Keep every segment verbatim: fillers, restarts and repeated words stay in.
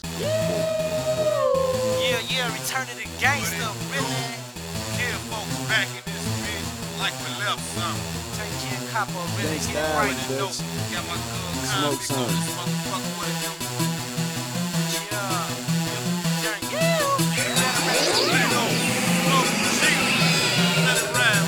Yeah, yeah, return to the gangster, really. Yeah, folks, back in this bitch like we left something. Take Ken Copper, really Next get time, right. bitch. Dope. Got my good Smoke convict on some. this motherfucker with a new. Yeah, yeah, Let it ride,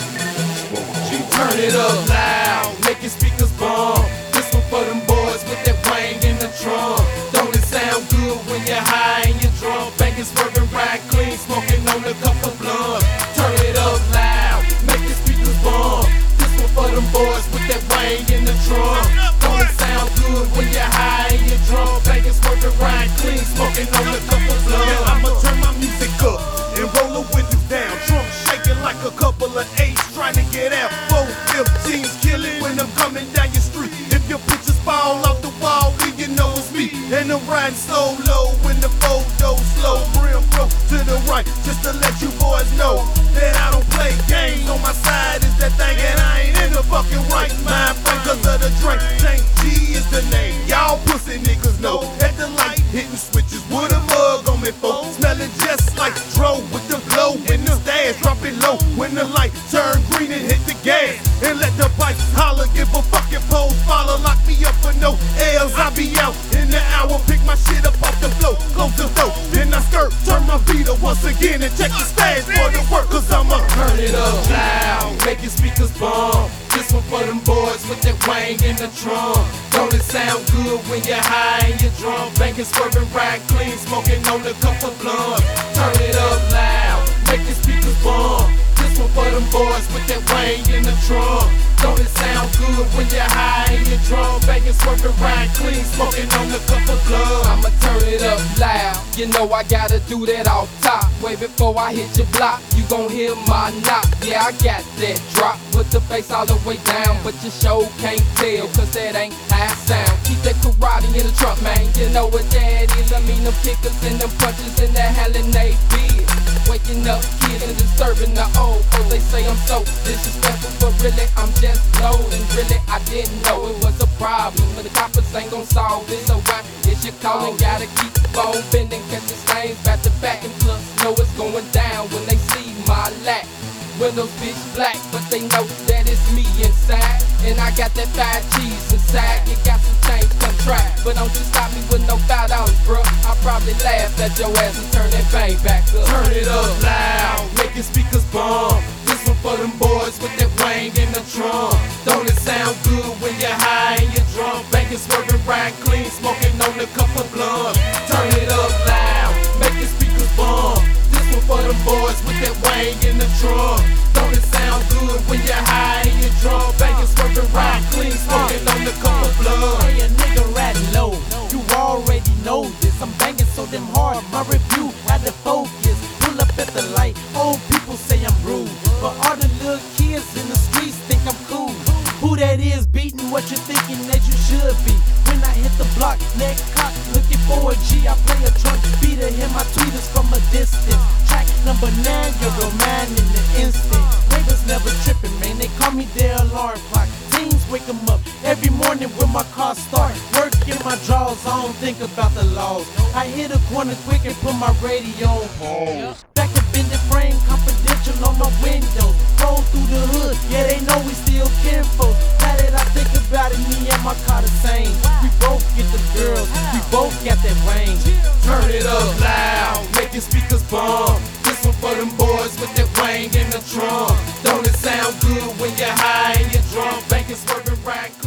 Turn it up loud, make your speakers bomb. This one for them boys with that wang in the drum. Don't it sound good when you're high and you're drunk? Banging, swerving, ride clean, smoking on a cup of blunt. Turn it up loud, make your speakers bomb. This one for them boys with that wang in the drum. Don't it sound good when you're high and you're drunk? Banging, swerving, ride clean, smoking on a cup of blunt. Yeah, I'ma turn my music up and roll the windows down. Drum shaking like a couple of eights trying to get out. Four fifteens kill it when I'm coming down your street. If your pictures fall off the wall, then you know it's me. And I'm riding solo when the photo slow. Brim broke to the right, just to let you boys know that I don't play games. On my side is that thing, and I ain't in the fucking right mind frame cause of the drink. Tank G is the name, y'all pussy niggas know. At the light, hitting switches with a mug on me, folks. Smelling just like Dro with the glow in the stash. Drop it low when the light turn green and hit the gas. And let the bikes holler, give a fucking pose follow. Lock me up for no L's, I be out in the hour. Pick my shit up off the floor, close the door. Then I skirt, turn my beat up once again and check the stash for the work. Cause I'm a Turn it up loud, make your speakers bomb. This one for them boys with that wang in the drum. Don't it sound good when you're high and you're drunk? Banging, swerving, ride clean, smoking on a cup of blunt. Turn it up loud, make your speakers bomb. This one for them boys with that wang in the drum. Don't it sound good when you're high and you're drunk? Banging, swerving, ride clean, smoking on a cup of blunt. I'ma turn it up loud, you know I gotta do that off top. Way before I hit your block, you gon' hear my knock. Yeah, I got that drop, put the bass all the way down, but your show can't tell, cause that ain't how it sound. Keep that karate in the trunk, man, you know what that is. I mean them kickers and them punches and that howling they biz. Waking up kids and disturbing the old, cause they say I'm so disrespectful, but really I'm just low. And really I didn't know it was a problem, but the coppers ain't gon' solve it. So why is you calling? Gotta keep the phone bending, catching stains back to back, and plus know it's going down when they see my lack. Windows bitch black, but they know that it's me inside. And I got that five cheese inside. You got some change, come try. But don't you stop me with no five dollars, bruh. I'll probably laugh at your ass and turn that bang back up. Turn it up loud, make your speakers bomb. This one for them boys with that wang in the drum. Don't it sound good when you're high and you're drunk? Banging, swerving, ride clean, smoking on a cup of blunt. Turn it up loud, make your speakers bomb. This one for them boys with that wang in the drum. Don't it sound good when you're high and you're drunk? Banging, swerving, ride clean, smoking on a cup of blunt. Hey, a nigga riding low, you already know this. I'm banging so damn hard, my review had to focus. Pull up at the light, old people say I'm rude, but all the little kids in the streets think I'm cool. Who that is beating what you're thinking that you should be? When I hit the block, neck cock, looking for a G. I play a trunk beater, hear my tweeters from a distance. Track number nine, you're a man in the instant. Neighbors never tripping, man, they call me their alarm clock. Teens wake 'em up every morning when my car start. Work in my drawers, I don't think about the laws. I hit a corner quick and put my radio on pause. Back up in the frame, confidential on my windows. Roll through the hood, yeah, they know we still kinfolk. Now that I think about it, me and my car the same. We both get the girls, we both got that range. Turn it up loud, make your speakers bomb. This one for them boys with that wang in the drum. Don't it sound good when you're high and you're drunk? Banging, swerving, ride